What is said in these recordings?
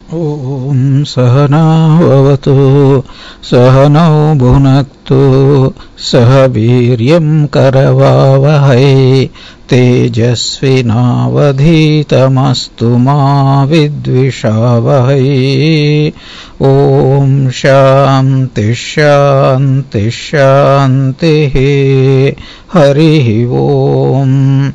ॐ सहनाववतु सहनौ भुनक्तु सह वीर्यं करवावहै तेजस्विनावधीतमस्तु मा विद्विषावहै। ॐ शान्ति शान्ति शान्तिः। हरिः ॐ।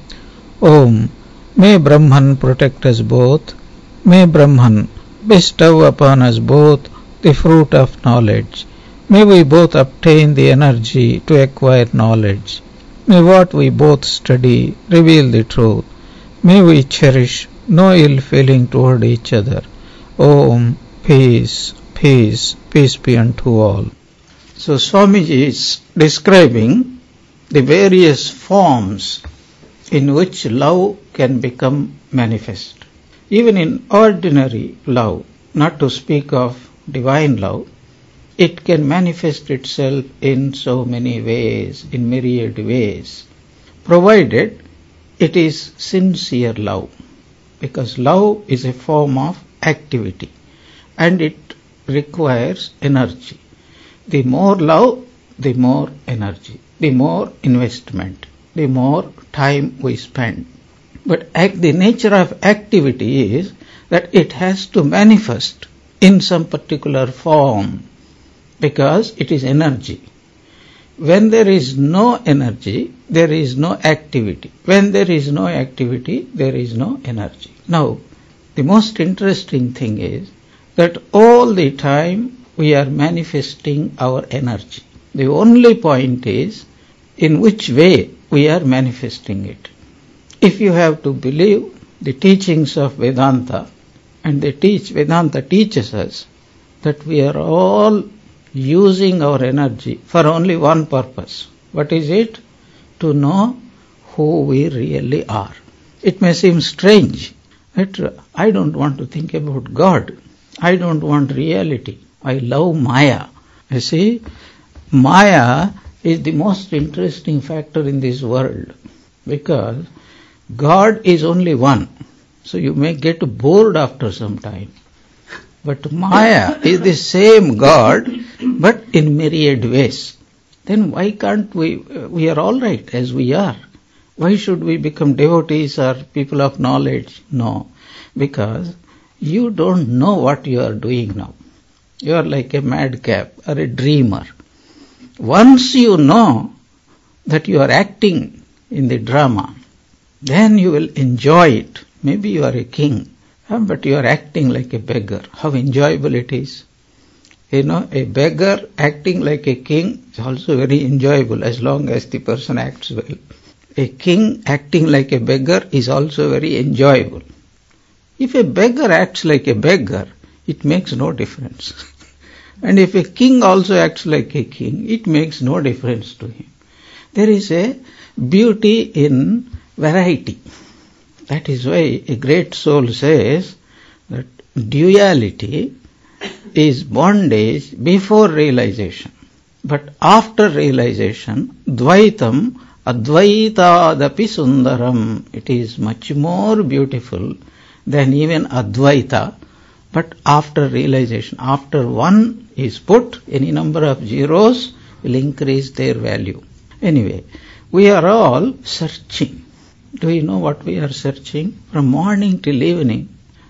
May Brahman protect us both. May Brahman bestow upon us both the fruit of knowledge. May we both obtain the energy to acquire knowledge. May what we both study reveal the truth. May we cherish no ill feeling toward each other. Om, peace, peace, peace be unto all. So Swamiji is describing the various forms in which love can become manifest. Even in ordinary love, not to speak of divine love, it can manifest itself in so many ways, in myriad ways, provided it is sincere love, because love is a form of activity and it requires energy. The more love, the more energy, the more investment, the more time we spend. But the nature of activity is that it has to manifest in some particular form because it is energy. When there is no energy, there is no activity. When there is no activity, there is no energy. Now, the most interesting thing is that all the time we are manifesting our energy. The only point is in which way we are manifesting it. If you have to believe the teachings of Vedanta, and Vedanta teaches us that we are all using our energy for only one purpose. What is it? To know who we really are. It may seem strange that I don't want to think about God. I don't want reality. I love Maya. You see, Maya is the most interesting factor in this world because God is only one, so you may get bored after some time. But Maya is the same God, but in myriad ways. Then why can't we are all right as we are. Why should we become devotees or people of knowledge? No, because you don't know what you are doing now. You are like a madcap or a dreamer. Once you know that you are acting in the drama, then you will enjoy it. Maybe you are a king, but you are acting like a beggar. How enjoyable it is. You know, a beggar acting like a king is also very enjoyable as long as the person acts well. A king acting like a beggar is also very enjoyable. If a beggar acts like a beggar, it makes no difference. And if a king also acts like a king, it makes no difference to him. There is a beauty in variety. That is why a great soul says that duality is bondage before realization. But after realization, Dvaitam Advaitadapi Sundaram. It is much more beautiful than even Advaita. But after realization, after one is put, any number of zeros will increase their value. Anyway, we are all searching. Do you know what we are searching? From morning till evening,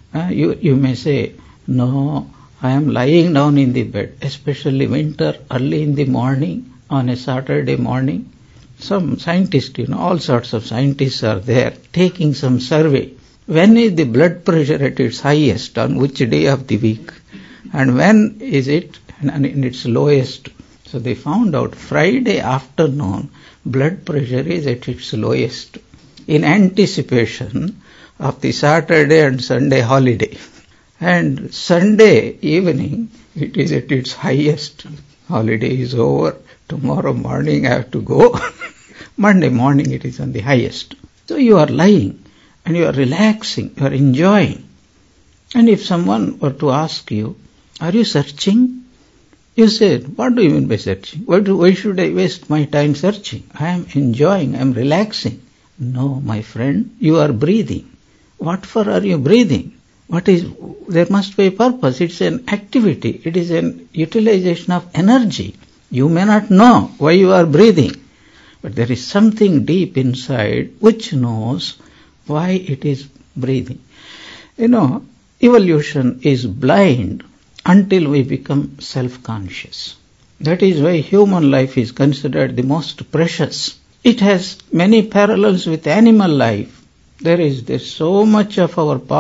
you may say, no, I am lying down in the bed, especially winter, early in the morning, on a Saturday morning. Some scientists, all sorts of scientists are there, taking some survey. When is the blood pressure at its highest, on which day of the week? And when is it in its lowest? So they found out Friday afternoon, blood pressure is at its lowest, in anticipation of the Saturday and Sunday holiday. And Sunday evening, it is at its highest. Holiday is over. Tomorrow morning I have to go. Monday morning it is on the highest. So you are lying and you are relaxing, you are enjoying. And if someone were to ask you, are you searching? You said, what do you mean by searching? Why should I waste my time searching? I am enjoying, I am relaxing. No, my friend, you are breathing. What for are you breathing? There must be a purpose. It's an activity. It is an utilization of energy. You may not know why you are breathing, but there is something deep inside which knows why it is breathing. Evolution is blind until we become self-conscious. That is why human life is considered the most precious. It has many parallels with animal life. There's so much of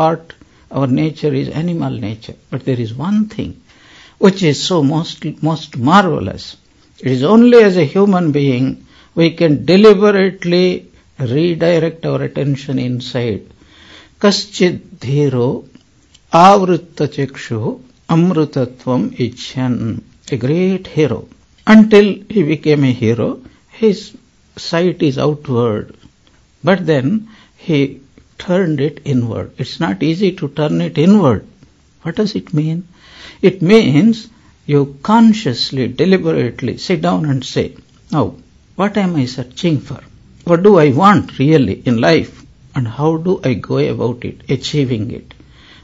our nature is animal nature. But there is one thing which is so most marvelous. It is only as a human being we can deliberately redirect our attention inside. Kaschid dhiro avritta chakshu amrutatvam ichyan. A great hero. Until he became a hero, his sight is outward. But then he turned it inward. It's not easy to turn it inward. What does it mean? It means you consciously, deliberately sit down and say, now, what am I searching for? What do I want really in life? And how do I go about it, achieving it?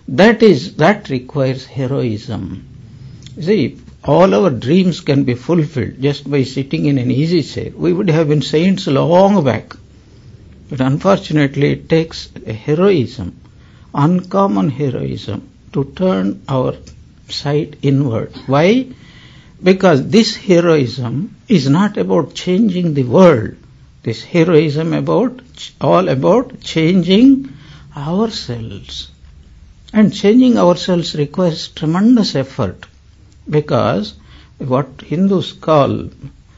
That requires heroism. See, all our dreams can be fulfilled just by sitting in an easy chair. We would have been saints long back. But unfortunately, it takes a heroism, uncommon heroism, to turn our sight inward. Why? Because this heroism is not about changing the world. This heroism all about changing ourselves. And changing ourselves requires tremendous effort, because what Hindus call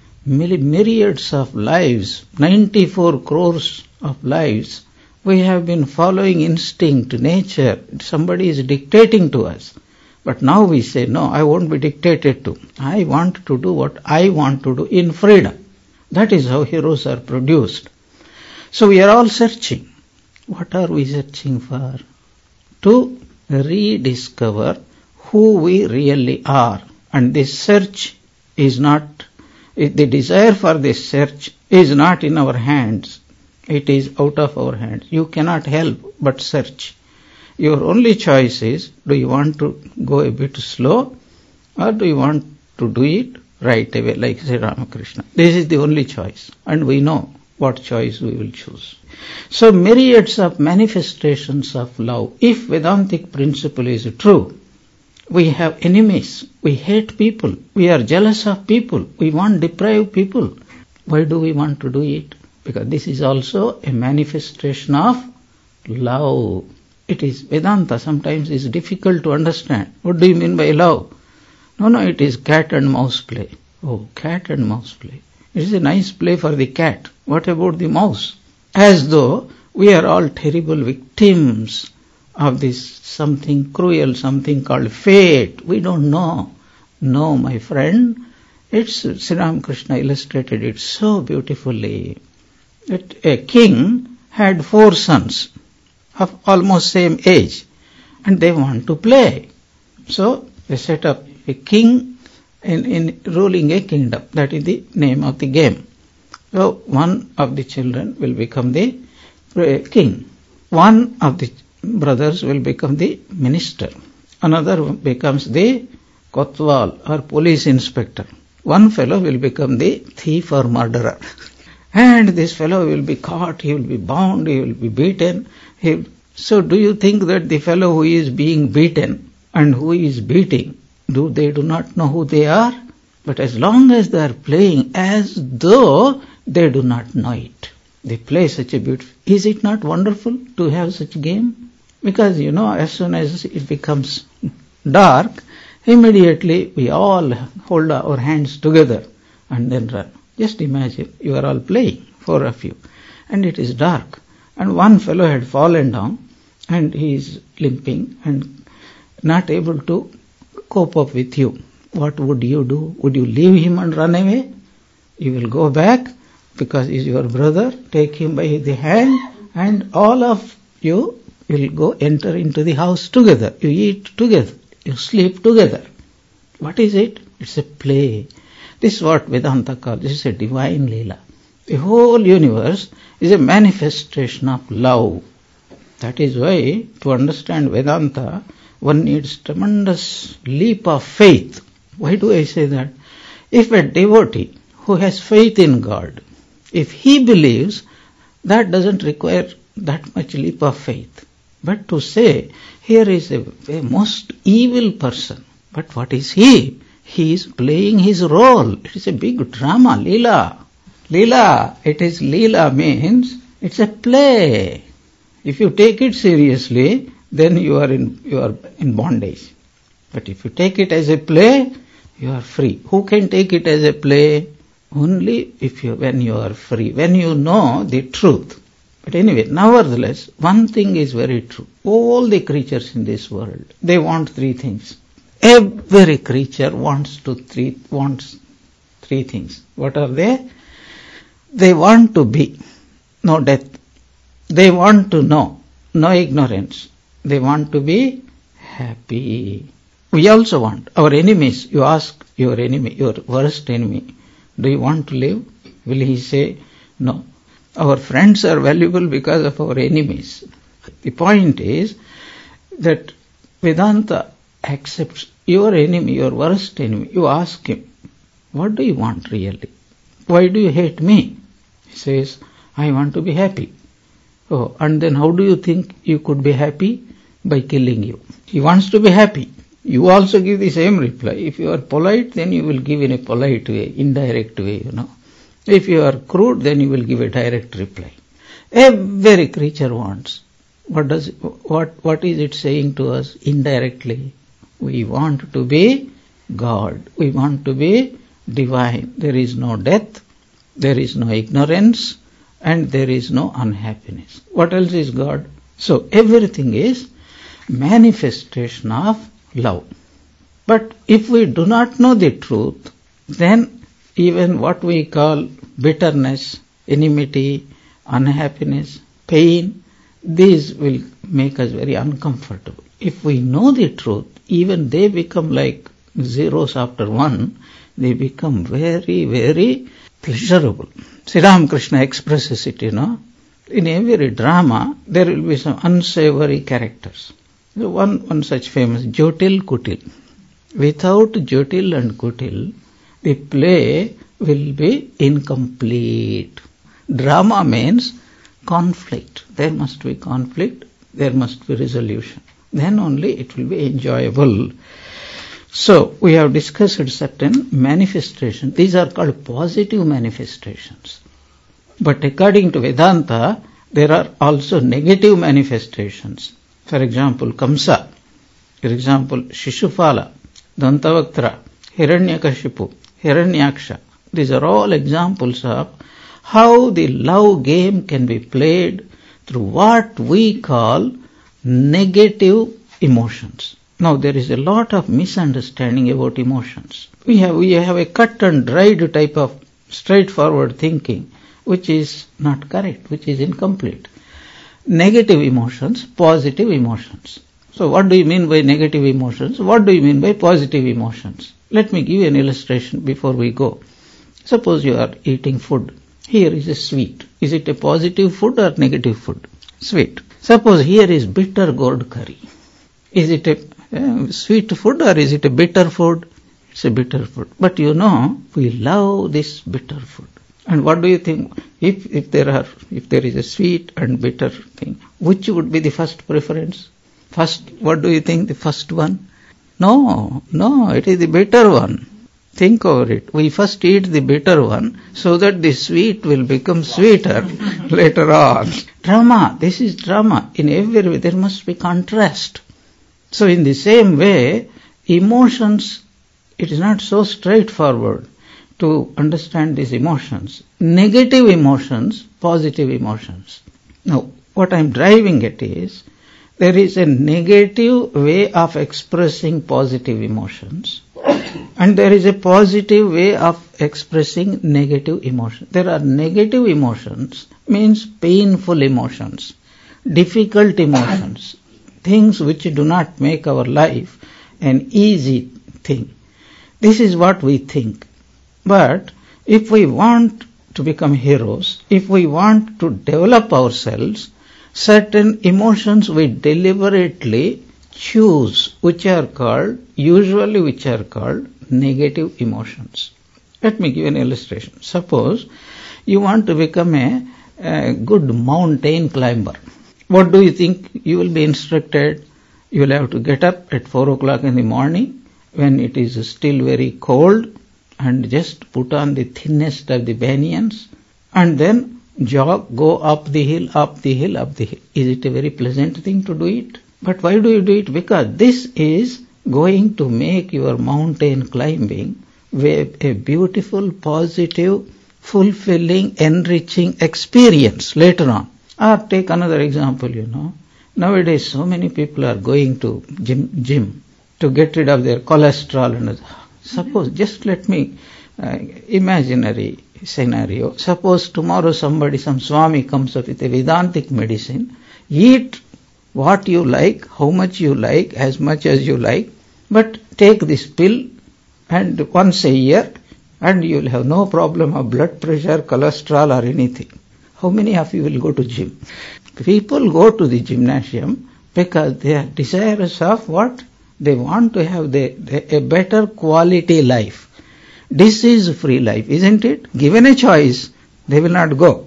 myriads of lives, 94 crores of lives, we have been following instinct, nature. Somebody is dictating to us. But now we say, no, I won't be dictated to. I want to do what I want to do in freedom. That is how heroes are produced. So we are all searching. What are we searching for? To rediscover who we really are. And this search is not, the desire for this search is not in our hands. It is out of our hands. You cannot help but search. Your only choice is, do you want to go a bit slow, or do you want to do it right away, like Sri Ramakrishna? This is the only choice, and we know what choice we will choose. So myriads of manifestations of love. If Vedantic principle is true, we have enemies, we hate people, we are jealous of people, we want to deprive people. Why do we want to do it? Because this is also a manifestation of love. It is Vedanta sometimes is difficult to understand. What do you mean by love? No, it is cat and mouse play. Oh, cat and mouse play. It is a nice play for the cat. What about the mouse? As though we are all terrible victims of this something cruel, something called fate. We don't know. No, my friend, Sri Ramakrishna illustrated it so beautifully. That a king had 4 sons of almost same age, and they want to play. So they set up a king in ruling a kingdom. That is the name of the game. So one of the children will become the king. One of the brothers will become the minister. Another becomes the kotwal or police inspector. One fellow will become the thief or murderer. And this fellow will be caught, he will be bound, he will be beaten. So do you think that the fellow who is being beaten and who is beating, they do not know who they are? But as long as they are playing as though they do not know it. They play such a beautiful... Is it not wonderful to have such a game? Because, as soon as it becomes dark, immediately we all hold our hands together and then run. Just imagine, you are all playing, 4 of you, and it is dark. And one fellow had fallen down, and he is limping and not able to cope up with you. What would you do? Would you leave him and run away? You will go back, because he is your brother, take him by the hand, and all of you will enter into the house together. You eat together, you sleep together. What is it? It's a play. This is what Vedanta calls, this is a divine Leela. The whole universe is a manifestation of love. That is why, to understand Vedanta, one needs tremendous leap of faith. Why do I say that? If a devotee who has faith in God, if he believes, that doesn't require that much leap of faith. But to say, here is a most evil person, but what is he? He is playing his role. It is a big drama, Leela. Leela, it is Leela means it's a play. If you take it seriously, then you are in bondage. But if you take it as a play, you are free. Who can take it as a play? Only when you are free, when you know the truth. But anyway, nevertheless, one thing is very true. All the creatures in this world, they want three things. Every creature wants three things. What are they? They want to be, no death. They want to know, no ignorance. They want to be happy. We also want. Our enemies, you ask your enemy, your worst enemy, do you want to live? Will he say, no. Our friends are valuable because of our enemies. The point is that Vedanta accepts your enemy, your worst enemy. You ask him, what do you want really? Why do you hate me? He says, I want to be happy. Oh, and then how do you think you could be happy? By killing you. He wants to be happy. You also give the same reply. If you are polite, then you will give in a polite way, indirect way, If you are crude, then you will give a direct reply. Every creature wants. What is it saying to us indirectly? We want to be God. We want to be divine. There is no death, there is no ignorance, and there is no unhappiness. What else is God? So everything is manifestation of love. But if we do not know the truth, then even what we call bitterness, enmity, unhappiness, pain, these will make us very uncomfortable. If we know the truth, even they become like zeros after one, they become very, very pleasurable. Sri Ramakrishna expresses it, In every drama, there will be some unsavory characters. One such famous, Jotil Kutil. Without Jotil and Kutil, the play will be incomplete. Drama means conflict. There must be conflict, there must be resolution. Then only it will be enjoyable. So, we have discussed certain manifestations. These are called positive manifestations. But according to Vedanta, there are also negative manifestations. For example, Kamsa. For example, Shishupala, Dantavaktra, Hiranyakashipu, Hiranyaksha. These are all examples of how the love game can be played through what we call negative emotions. Now there is a lot of misunderstanding about emotions. We have a cut and dried type of straightforward thinking, which is not correct, which is incomplete. Negative emotions, positive emotions. So what do you mean by negative emotions? What do you mean by positive emotions? Let me give you an illustration before we go. Suppose you are eating food. Here is a sweet. Is it a positive food or negative food? Sweet. Suppose here is bitter gourd curry. Is it a sweet food or is it a bitter food? It's a bitter food. But we love this bitter food. And what do you think? If there is a sweet and bitter thing, which would be the first preference? First, what do you think? The first one? No, it is the bitter one. Think over it. We first eat the bitter one so that the sweet will become sweeter later on. Drama. This is drama. In every way there must be contrast. So in the same way, emotions, it is not so straightforward to understand these emotions. Negative emotions, positive emotions. Now, what I am driving at is, there is a negative way of expressing positive emotions, and there is a positive way of expressing negative emotions. There are negative emotions, means painful emotions, difficult emotions, things which do not make our life an easy thing. This is what we think. But if we want to become heroes, if we want to develop ourselves, certain emotions we deliberately choose, which are called negative emotions. Let me give an illustration. Suppose you want to become a good mountain climber. What do you think you will be instructed? You will have to get up at 4 o'clock in the morning when it is still very cold and just put on the thinnest of the banyans and then jog, go up the hill, up the hill, up the hill. Is it a very pleasant thing to do it? But why do you do it? Because this is going to make your mountain climbing a beautiful, positive, fulfilling, enriching experience later on. Or take another example, Nowadays so many people are going to gym to get rid of their cholesterol. And suppose, just let me, imaginary scenario. Suppose tomorrow some Swami comes up with a Vedantic medicine. Eat what you like, how much you like, as much as you like, but take this pill and once a year and you will have no problem of blood pressure, cholesterol or anything. How many of you will go to gym? People go to the gymnasium because they are desirous of what? They want to have a better quality life. Disease-free life, isn't it? Given a choice, they will not go.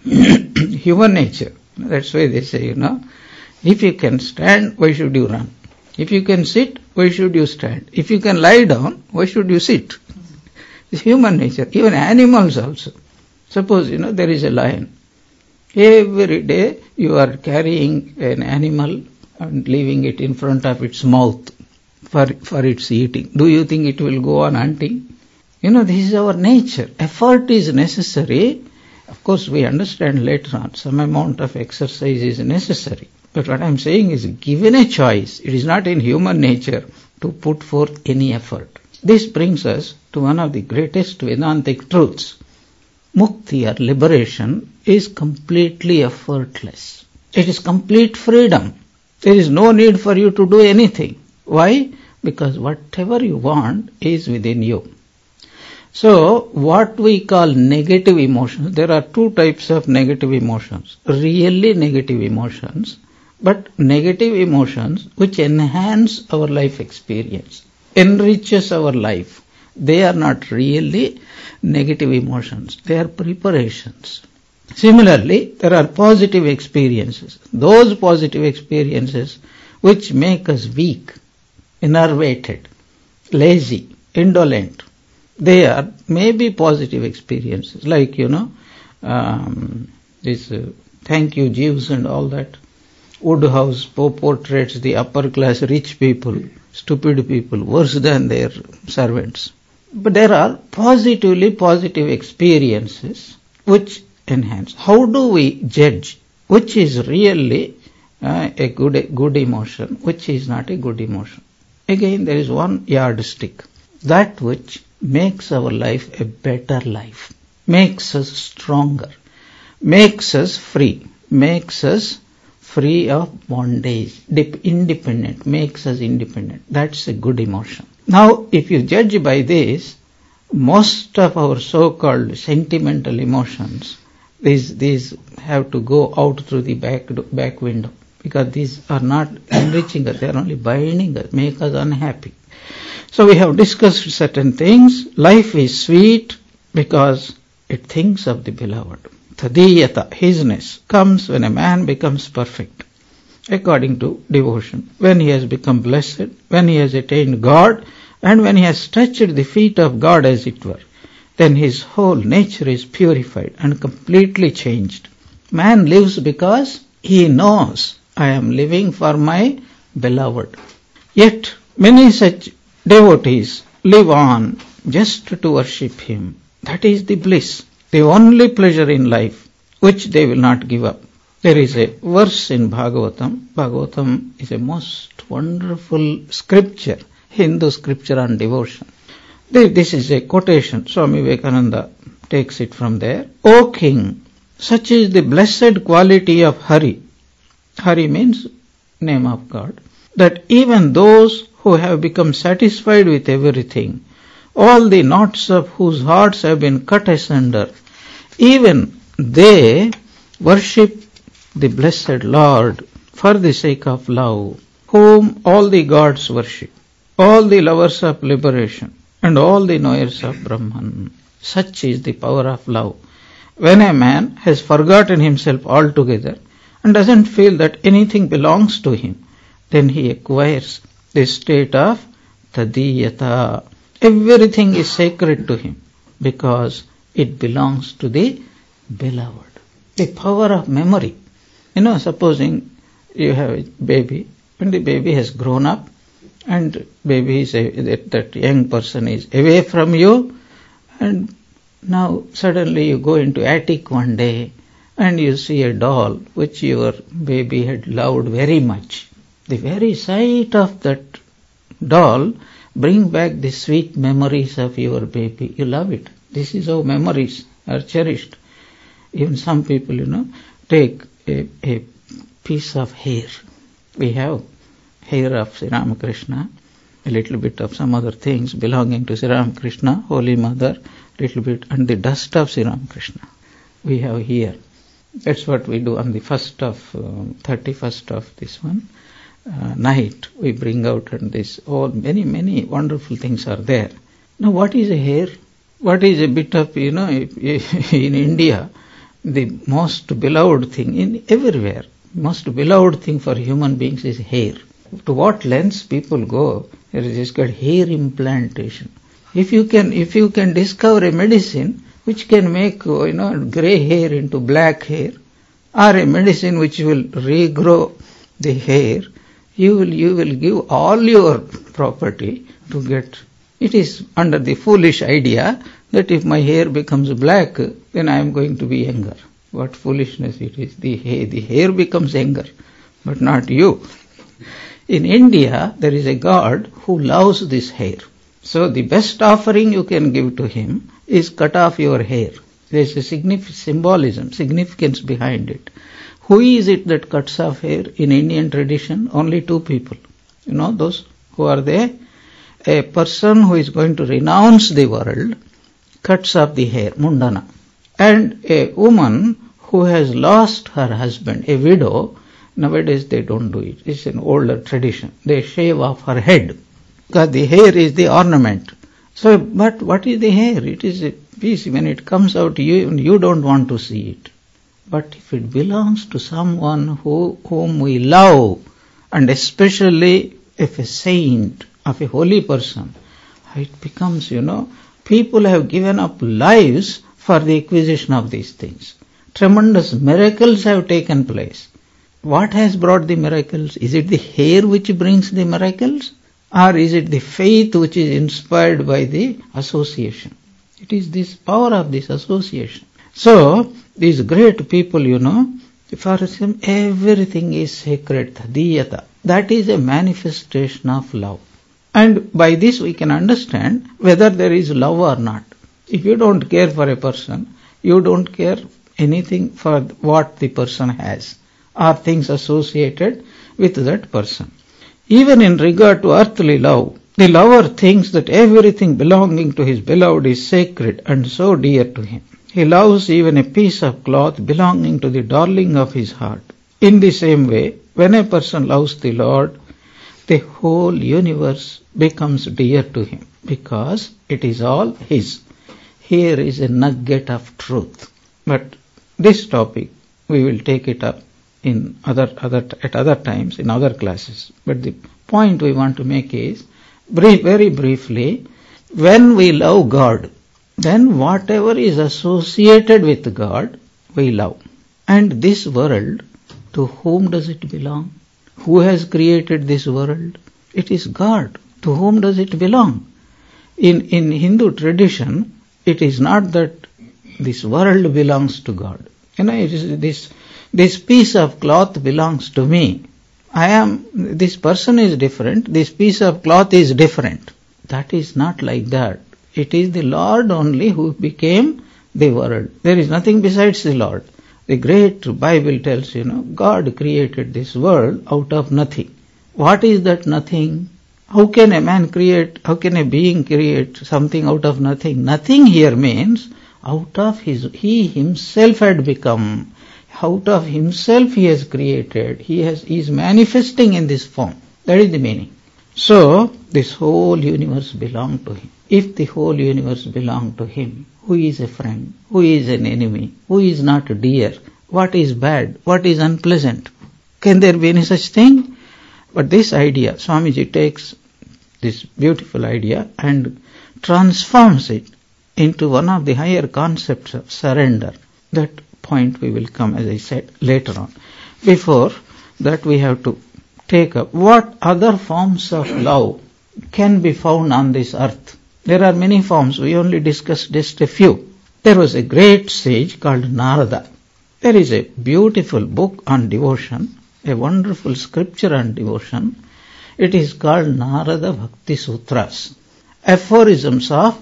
Human nature. That's why they say, if you can stand, why should you run? If you can sit, why should you stand? If you can lie down, why should you sit? It's human nature. Even animals also. Suppose, there is a lion. Every day you are carrying an animal and leaving it in front of its mouth for its eating. Do you think it will go on hunting? This is our nature. Effort is necessary. Of course, we understand later on some amount of exercise is necessary. But what I am saying is, given a choice, it is not in human nature to put forth any effort. This brings us to one of the greatest Vedantic truths. Mukti or liberation is completely effortless. It is complete freedom. There is no need for you to do anything. Why? Because whatever you want is within you. So, what we call negative emotions, there are two types of negative emotions. Really negative emotions, but negative emotions which enhance our life experience, enriches our life. They are not really negative emotions. They are preparations. Similarly, there are positive experiences. Those positive experiences which make us weak, enervated, lazy, indolent. They are maybe positive experiences, like, this thank you Jeeves and all that. Woodhouse portraits the upper class rich people, stupid people, worse than their servants. But there are positive experiences which enhance. How do we judge which is really a good emotion, which is not a good emotion? Again, there is one yardstick. That which makes our life a better life, makes us stronger, makes us free of bondage, independent, makes us independent. That's a good emotion. Now, if you judge by this, most of our so-called sentimental emotions, these have to go out through the back window, because these are not enriching us, they are only binding us, make us unhappy. So we have discussed certain things. Life is sweet because it thinks of the beloved. Tadiyata, hisness, comes when a man becomes perfect, according to devotion. When he has become blessed, when he has attained God, and when he has touched the feet of God as it were, then his whole nature is purified and completely changed. Man lives because he knows, I am living for my beloved. Yet many such devotees live on just to worship him. That is the bliss, the only pleasure in life, which they will not give up. There is a verse in Bhagavatam. Bhagavatam is a most wonderful scripture, Hindu scripture on devotion. This is a quotation. Swami Vivekananda takes it from there. O king, such is the blessed quality of Hari. Hari means name of God. That even those who have become satisfied with everything, all the knots of whose hearts have been cut asunder, even they worship the blessed Lord, for the sake of love, whom all the gods worship, all the lovers of liberation, and all the knowers of Brahman. Such is the power of love. When a man has forgotten himself altogether and doesn't feel that anything belongs to him, then he acquires the state of tadiyata. Everything is sacred to him because it belongs to the beloved. The power of memory. Supposing you have a baby, and the baby has grown up, and baby is that young person is away from you, and now suddenly you go into attic one day and you see a doll which your baby had loved very much. The very sight of that doll bring back the sweet memories of your baby. You love it. This is how memories are cherished. Even some people, take a piece of hair. We have hair of Sri Ramakrishna, a little bit of some other things belonging to Sri Ramakrishna, Holy Mother, little bit, and the dust of Sri Ramakrishna. We have here. That's what we do on the 31st of this one night. We bring out, and this all many wonderful things are there. Now, what is a hair? What is a bit of in India? The most beloved thing in everywhere, most beloved thing for human beings is hair. To what lengths people go, there is just called hair implantation. If you can discover a medicine which can make grey hair into black hair, or a medicine which will regrow the hair, you will give all your property to get. It is under the foolish idea that if my hair becomes black, then I am going to be younger. What foolishness it is. The hair becomes younger, but not you. In India, there is a God who loves this hair. So the best offering you can give to him is cut off your hair. There is a significance behind it. Who is it that cuts off hair in Indian tradition? Only two people. Those who are there? A person who is going to renounce the world cuts off the hair, mundana. And a woman who has lost her husband, a widow, nowadays they don't do it. It's an older tradition. They shave off her head because the hair is the ornament. So, but what is the hair? It is a piece. When it comes out, you don't want to see it. But if it belongs to someone whom we love, and especially if a saint, of a holy person, it becomes, people have given up lives for the acquisition of these things. Tremendous miracles have taken place. What has brought the miracles? Is it the hair which brings the miracles? Or is it the faith which is inspired by the association? It is this power of this association. So, these great people, for them everything is sacred, tadiyata. That is a manifestation of love. And by this we can understand whether there is love or not. If you don't care for a person, you don't care anything for what the person has, or things associated with that person. Even in regard to earthly love, the lover thinks that everything belonging to his beloved is sacred and so dear to him. He loves even a piece of cloth belonging to the darling of his heart. In the same way, when a person loves the Lord, the whole universe becomes dear to him because it is all his. Here is a nugget of truth. But this topic, we will take it up in at other times, in other classes. But the point we want to make is, very briefly, when we love God, then whatever is associated with God, we love. And this world, to whom does it belong? Who has created this world? It is God. To whom does it belong? In Hindu tradition, it is not that this world belongs to God. It is this piece of cloth belongs to me. This person is different, this piece of cloth is different. That is not like that. It is the Lord only who became the world. There is nothing besides the Lord. The great Bible tells, God created this world out of nothing. What is that nothing? How can a being create something out of nothing? Nothing here means out of he himself had become Out of himself he has created. He is manifesting in this form. That is the meaning. So, this whole universe belongs to him. If the whole universe belongs to him, who is a friend? Who is an enemy? Who is not dear? What is bad? What is unpleasant? Can there be any such thing? But this idea, Swamiji takes this beautiful idea and transforms it into one of the higher concepts of surrender. That point we will come, as I said, later on. Before that, we have to take up what other forms of love can be found on this earth. There are many forms. We only discussed just a few. There was a great sage called Narada. There is a beautiful book on devotion, a wonderful scripture on devotion. It is called Narada Bhakti Sutras, aphorisms of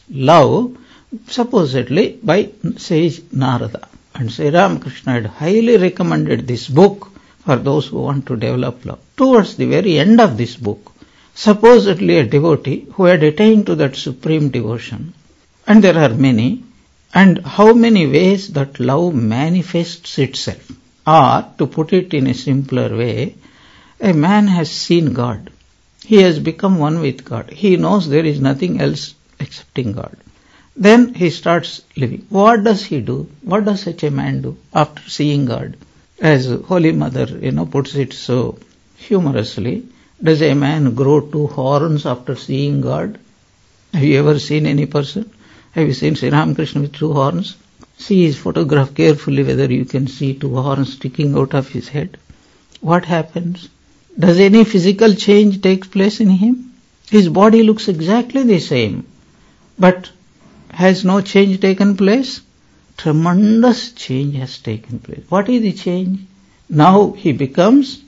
love, supposedly by sage Narada. And Sri Ramakrishna had highly recommended this book for those who want to develop love. Towards the very end of this book, supposedly a devotee who had attained to that supreme devotion, and there are many, and how many ways that love manifests itself. Or, to put it in a simpler way, a man has seen God. He has become one with God. He knows there is nothing else excepting God. Then he starts living. What does he do? What does such a man do after seeing God? As Holy Mother, puts it so humorously, does a man grow 2 horns after seeing God? Have you ever seen any person? Have you seen Sri Ramakrishna with 2 horns? See his photograph carefully whether you can see 2 horns sticking out of his head. What happens? Does any physical change take place in him? His body looks exactly the same, but has no change taken place? Tremendous change has taken place. What is the change? Now he becomes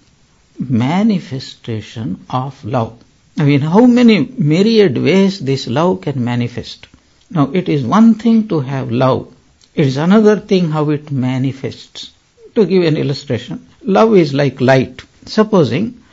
manifestation of love. Now, in how many myriad ways this love can manifest? Now, it is one thing to have love. It is another thing how it manifests. To give an illustration, love is like light. Supposing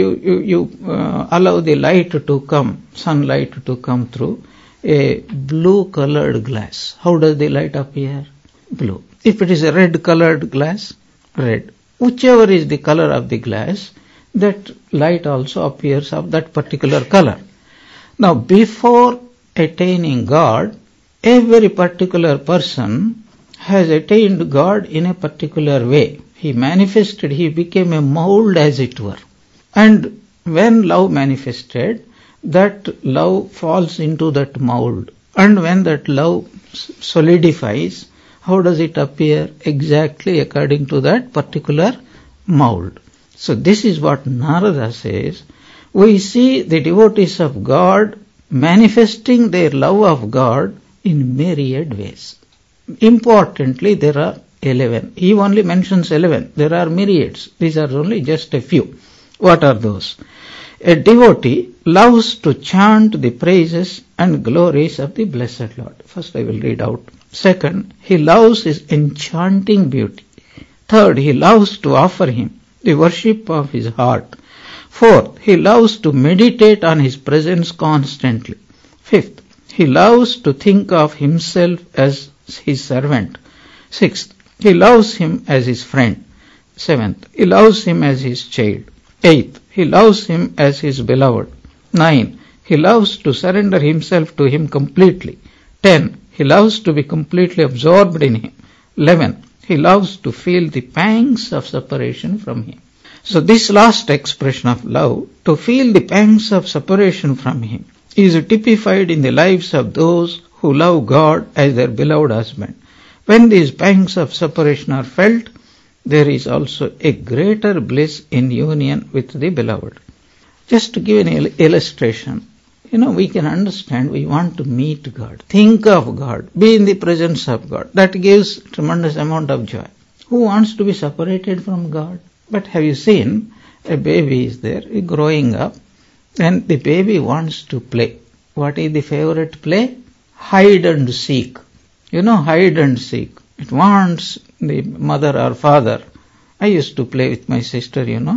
you allow the light to come, sunlight to come through a blue colored glass. How does the light appear? Blue. If it is a red colored glass, red. Whichever is the color of the glass, that light also appears of that particular color. Now, before attaining God, every particular person has attained God in a particular way. He manifested, he became a mold as it were. And when love manifested, that love falls into that mold. And when that love solidifies, how does it appear? Exactly according to that particular mold. So this is what Narada says. We see the devotees of God manifesting their love of God in myriad ways. Importantly, there are 11. He only mentions 11. There are myriads. These are only just a few. What are those? A devotee loves to chant the praises and glories of the Blessed Lord. First I will read out. Second, he loves his enchanting beauty. Third, he loves to offer him the worship of his heart. Fourth, he loves to meditate on his presence constantly. Fifth, he loves to think of himself as his servant. Sixth, he loves him as his friend. Seventh, he loves him as his child. Eighth, he loves him as his beloved. 9, he loves to surrender himself to him completely. 10, he loves to be completely absorbed in him. 11, he loves to feel the pangs of separation from him. So this last expression of love, to feel the pangs of separation from him, is typified in the lives of those who love God as their beloved husband. When these pangs of separation are felt, there is also a greater bliss in union with the beloved. Just to give an illustration, we can understand we want to meet God, think of God, be in the presence of God. That gives tremendous amount of joy. Who wants to be separated from God? But have you seen, a baby is there, growing up, and the baby wants to play. What is the favorite play? Hide and seek. Hide and seek. It wants the mother or father. I used to play with my sister,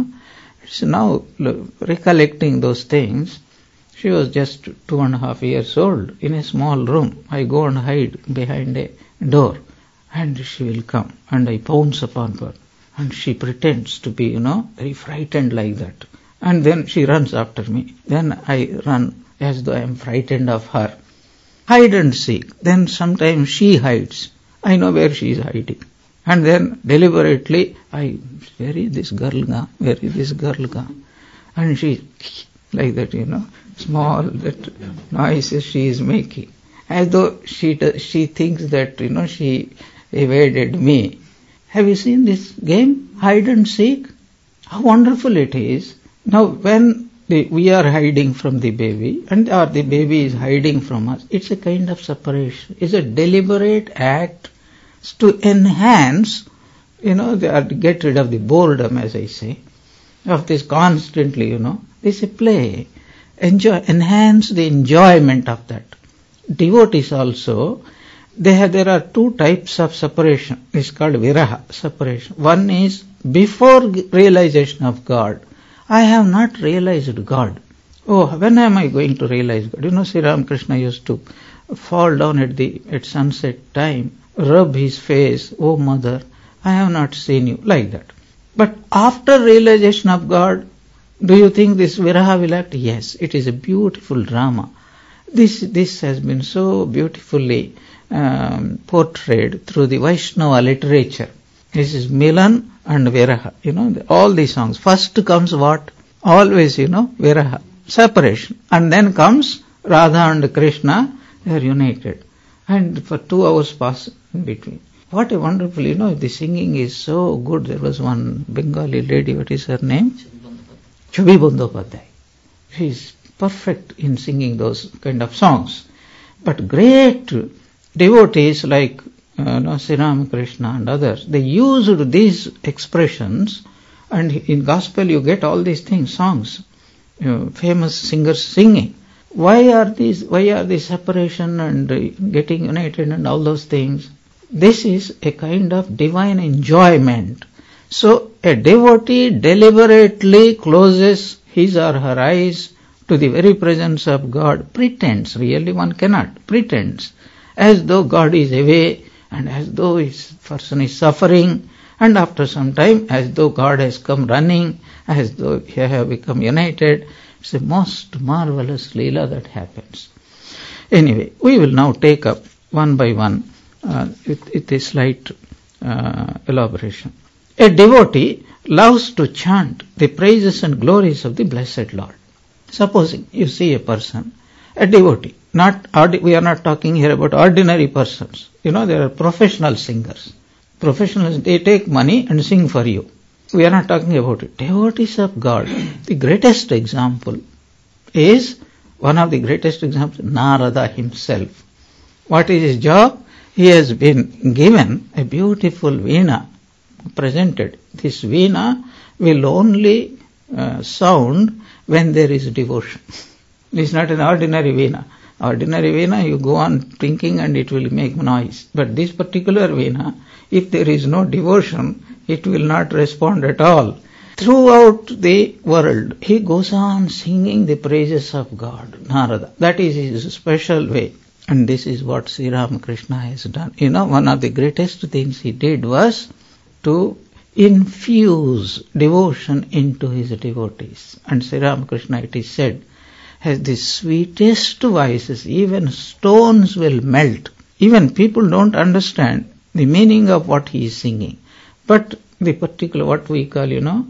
It's now recollecting those things. She was just 2.5 years old in a small room. I go and hide behind a door. and she will come, and I pounce upon her, and she pretends to be, very frightened like that. And then she runs after me. Then I run as though I am frightened of her. Hide and seek. Then sometimes she hides. I know where she is hiding. And then deliberately, where is this girl gone? Where is this girl gone? And she, like that, small that noises she is making. As though she thinks that, she evaded me. Have you seen this game, hide and seek? How wonderful it is. Now when we are hiding from the baby, or the baby is hiding from us, it's a kind of separation. It's a deliberate act to enhance, get rid of the boredom, as I say, of this constantly, this is a play. Enhance the enjoyment of that. Devotees also, there are two types of separation. It's called viraha, separation. One is before realization of God. I have not realized God. Oh, when am I going to realize God? Sri Ramakrishna used to fall down at sunset time, rub his face, oh mother, I have not seen you, like that. But after realization of God, do you think this viraha will act? Yes, it is a beautiful drama. This has been so beautifully portrayed through the Vaishnava literature. This is Milan and Viraha. All these songs. First comes what? Always, Viraha, separation. And then comes Radha and Krishna, they are united. And for 2 hours pass in between. What a wonderful, the singing is so good. There was one Bengali lady, what is her name? Chubi Bandyopadhyay. She is perfect in singing those kind of songs. But great devotees like Sri Ramakrishna and others, they used these expressions, and in gospel you get all these things, songs, famous singers singing. Why are these separation and getting united and all those things? This is a kind of divine enjoyment. So a devotee deliberately closes his or her eyes to the very presence of God, pretends, really one cannot, pretends, as though God is away, and as though his person is suffering, and after some time, as though God has come running, as though he have become united. It's a most marvelous Leela that happens. Anyway, we will now take up one by one with a slight elaboration. A devotee loves to chant the praises and glories of the Blessed Lord. Supposing you see a person, a devotee, we are not talking here about ordinary persons. There are professional singers. Professionals, they take money and sing for you. We are not talking about it. Devotees of God. The greatest example is, one of the greatest examples, Narada himself. What is his job? He has been given a beautiful veena presented. This veena will only sound when there is devotion. It is not an ordinary veena. Ordinary veena, you go on thinking and it will make noise. But this particular veena, if there is no devotion, it will not respond at all. Throughout the world, he goes on singing the praises of God, Narada. That is his special way. And this is what Sri Ramakrishna has done. One of the greatest things he did was to infuse devotion into his devotees. And Sri Ramakrishna, it is said, has the sweetest voices. Even stones will melt. Even people don't understand the meaning of what he is singing. But the particular, what we call,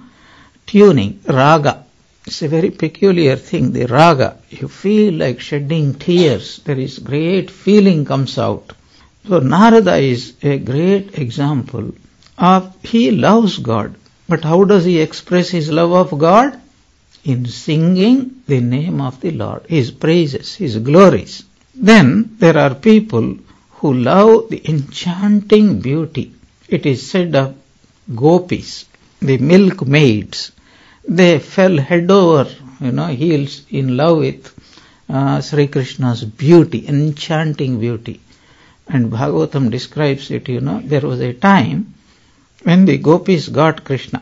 tuning, raga, it's a very peculiar thing, the raga. You feel like shedding tears. There is great feeling comes out. So Narada is a great example of, he loves God. But how does he express his love of God? In singing the name of the Lord, his praises, his glories. Then there are people who love the enchanting beauty. It is said of gopis, the milkmaids. They fell head over, heels in love with Sri Krishna's beauty, enchanting beauty. And Bhagavatam describes it, there was a time when the gopis got Krishna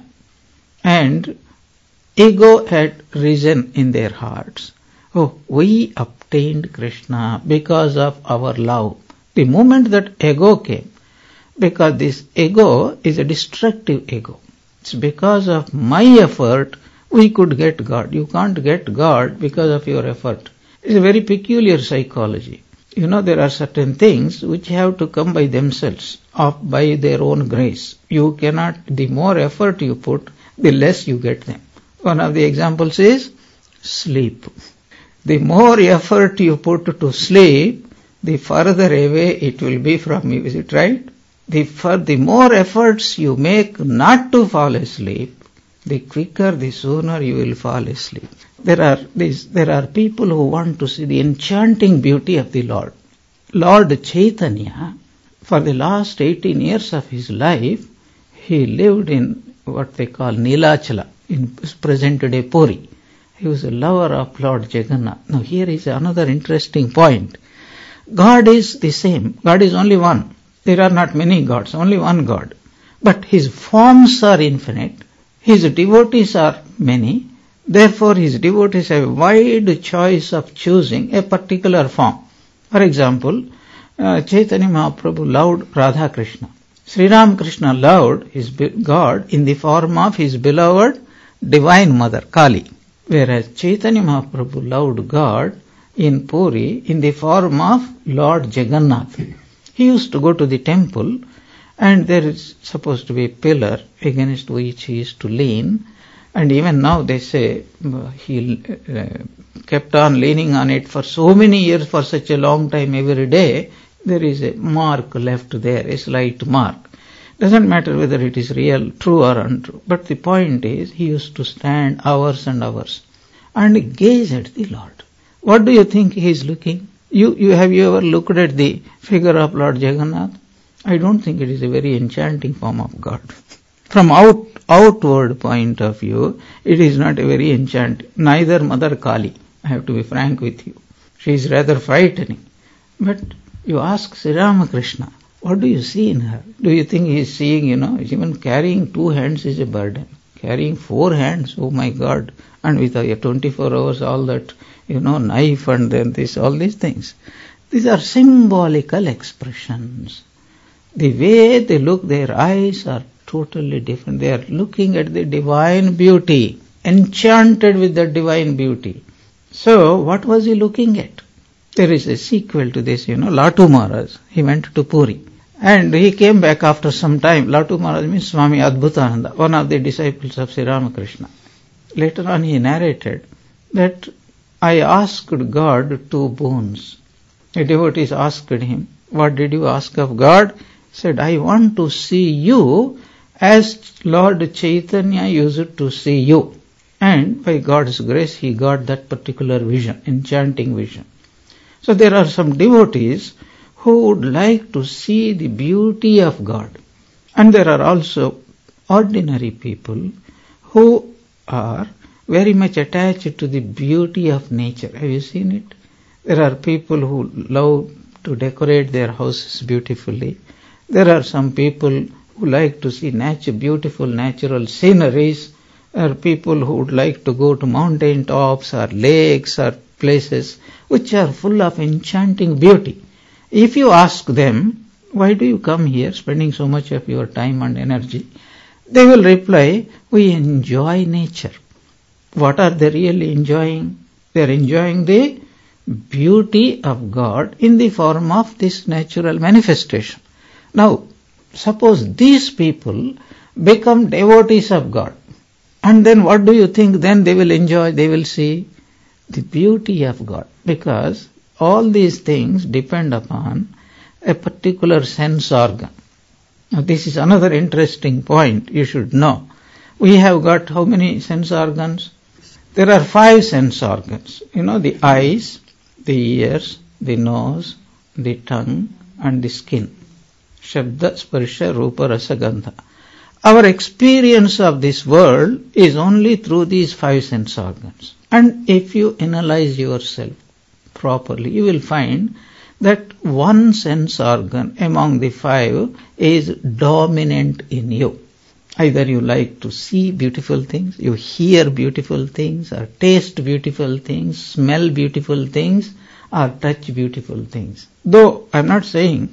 and ego had risen in their hearts. Oh, we obtained Krishna because of our love. The moment that ego came, Because this ego is a destructive ego. It's because of my effort we could get God. You can't get God because of your effort. It's a very peculiar psychology. There are certain things which have to come by themselves, by their own grace. You cannot, the more effort you put, the less you get them. One of the examples is sleep. The more effort you put to sleep, the further away it will be from you. Is it right? The more efforts you make not to fall asleep, the quicker, the sooner you will fall asleep. There are people who want to see the enchanting beauty of the Lord. Lord Chaitanya, for the last 18 years of his life, he lived in what they call Nilachala, in present-day Puri. He was a lover of Lord Jagannath. Now here is another interesting point. God is the same. God is only one. There are not many gods, only one God. But his forms are infinite. His devotees are many. Therefore, his devotees have a wide choice of choosing a particular form. For example, Chaitanya Mahaprabhu loved Radha Krishna. Sri Ramakrishna loved his God in the form of his beloved divine mother, Kali. Whereas Chaitanya Mahaprabhu loved God in Puri in the form of Lord Jagannath. He used to go to the temple, and there is supposed to be a pillar against which he used to lean, and even now they say he kept on leaning on it for so many years, for such a long time every day. There is a mark left there, a slight mark. Doesn't matter whether it is real, true or untrue. But the point is, he used to stand hours and hours and gaze at the Lord. What do you think he is looking? Have you ever looked at the figure of Lord Jagannath? I don't think it is a very enchanting form of God. From outward point of view, it is not a very enchanting. Neither Mother Kali, I have to be frank with you. She is rather frightening. But you ask Sri Ramakrishna, what do you see in her? Do you think he is seeing, even carrying 2 hands is a burden. Carrying 4 hands, oh my God. And with 24 hours, all that, knife and then this, all these things. These are symbolical expressions. The way they look, their eyes are totally different. They are looking at the divine beauty, enchanted with the divine beauty. So, what was he looking at? There is a sequel to this, Latu Maharaj. He went to Puri. And he came back after some time. Latu Maharaj means Swami Adbhutananda, one of the disciples of Sri Ramakrishna. Later on he narrated that I asked God 2 boons. The devotees asked him, what did you ask of God? He said, I want to see you as Lord Chaitanya used to see you. And by God's grace, he got that particular vision, enchanting vision. So there are some devotees who would like to see the beauty of God. And there are also ordinary people who are very much attached to the beauty of nature. Have you seen it? There are people who love to decorate their houses beautifully. There are some people who like to see beautiful natural sceneries. There are people who would like to go to mountain tops or lakes or places which are full of enchanting beauty. If you ask them, why do you come here spending so much of your time and energy? They will reply, we enjoy nature. What are they really enjoying? They are enjoying the beauty of God in the form of this natural manifestation. Now, suppose these people become devotees of God. And then what do you think then they will enjoy? They will see the beauty of God. Because all these things depend upon a particular sense organ. Now this is another interesting point you should know. We have got how many sense organs? There are 5 sense organs. The eyes, the ears, the nose, the tongue and the skin. Shabda, Sparsha, Rupa, Rasa, Gandha. Our experience of this world is only through these 5 sense organs. And if you analyze yourself properly, you will find that one sense organ among the 5 is dominant in you. Either you like to see beautiful things, you hear beautiful things, or taste beautiful things, smell beautiful things, or touch beautiful things. Though I'm not saying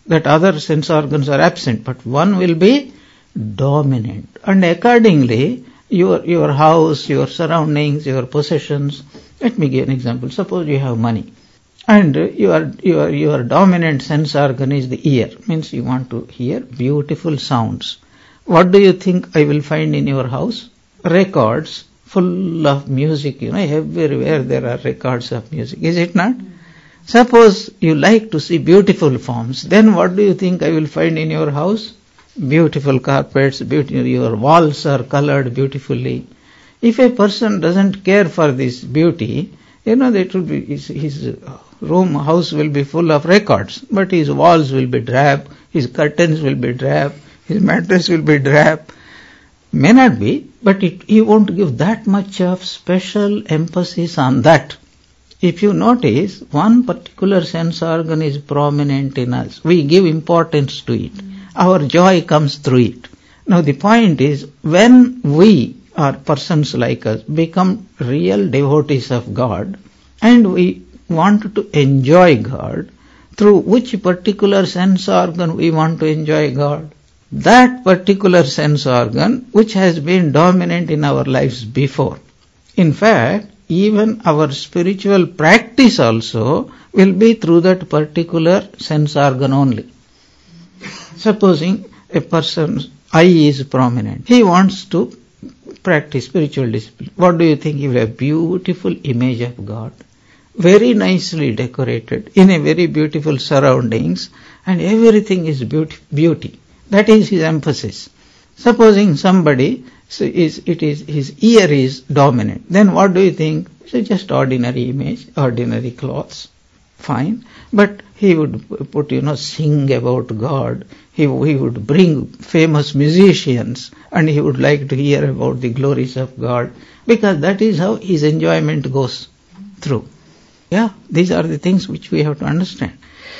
that other sense organs are absent, but one will be dominant. And accordingly, your house, your surroundings, your possessions. Let me give an example. Suppose you have money, and your dominant sense organ is the ear. Means you want to hear beautiful sounds. What do you think I will find in your house? Records full of music. Everywhere there are records of music. Is it not? Suppose you like to see beautiful forms, then what do you think I will find in your house? Beautiful carpets, your walls are colored beautifully. If a person doesn't care for this beauty, that will be his house will be full of records, but his walls will be drab, his curtains will be drab, his mattress will be drab. May not be, but he won't give that much of special emphasis on that. If you notice, one particular sense organ is prominent in us. We give importance to it. Our joy comes through it. Now the point is, when we or persons like us become real devotees of God, and we want to enjoy God, through which particular sense organ we want to enjoy God? That particular sense organ which has been dominant in our lives before. In fact, even our spiritual practice also will be through that particular sense organ only. Supposing a person's eye is prominent, he wants to practice spiritual discipline. What do you think? He will have beautiful image of God, very nicely decorated, in a very beautiful surroundings, and everything is beauty. That is his emphasis. Supposing somebody his ear is dominant, then what do you think? It's just ordinary image, ordinary clothes. Fine. But he would put, sing about God. He would bring famous musicians, and he would like to hear about the glories of God, because that is how his enjoyment goes through. Yeah, these are the things which we have to understand.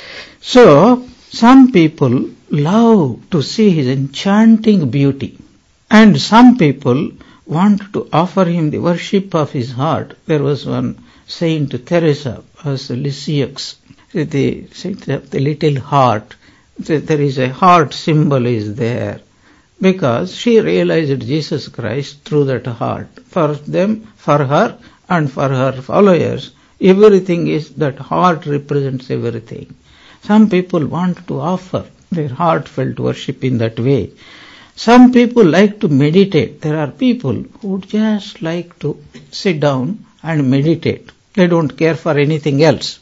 So, some people love to see his enchanting beauty, and some people want to offer him the worship of his heart. There was one Saint Teresa as Lisieux, the saint of the little heart. There is a heart symbol is there, because she realized Jesus Christ through that heart. For them, for her, and for her followers, everything is that heart represents everything. Some people want to offer their heartfelt worship in that way. Some people like to meditate. There are people who just like to sit down and meditate. They don't care for anything else.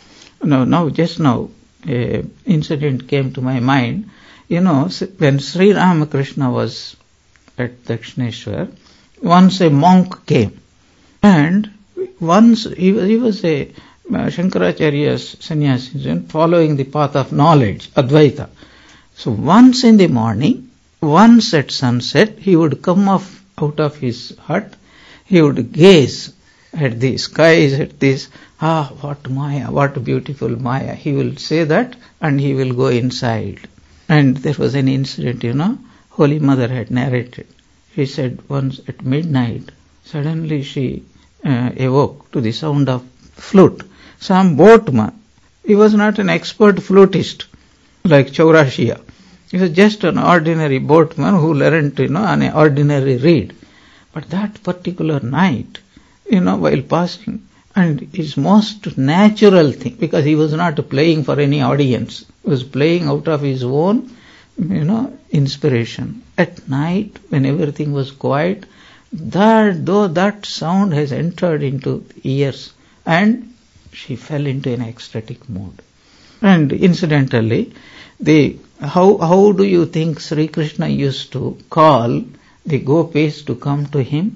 Just now, an incident came to my mind. When Sri Ramakrishna was at Dakshineshwar, once a monk came, and once he was a Shankaracharya's sannyasi, following the path of knowledge, Advaita. So once in the morning, once at sunset, he would come out of his hut, he would gaze at the skies, at this, what Maya, what beautiful Maya. He will say that, and he will go inside. And there was an incident, Holy Mother had narrated. She said once at midnight, suddenly she awoke to the sound of flute. Some boatman, he was not an expert flutist like Chaurashia. He was just an ordinary boatman who learned, on an ordinary reed. But that particular night, while passing, and his most natural thing, because he was not playing for any audience, he was playing out of his own, inspiration. At night, when everything was quiet, that sound has entered into ears, and she fell into an ecstatic mood. And incidentally, how do you think Sri Krishna used to call the gopis to come to him?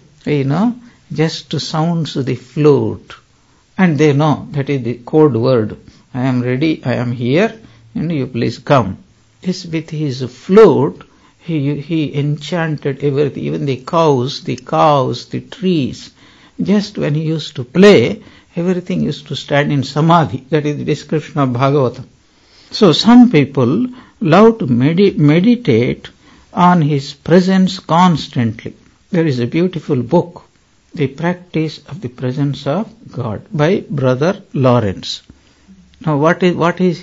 Just to sounds the flute. And they know that is the code word. I am ready, I am here, and you please come. Yes, with his flute, he enchanted everything, even the cows, the trees. Just when he used to play, everything used to stand in samadhi. That is the description of Bhagavatam. So some people love to meditate on his presence constantly. There is a beautiful book, The Practice of the Presence of God, by Brother Lawrence. Now what is his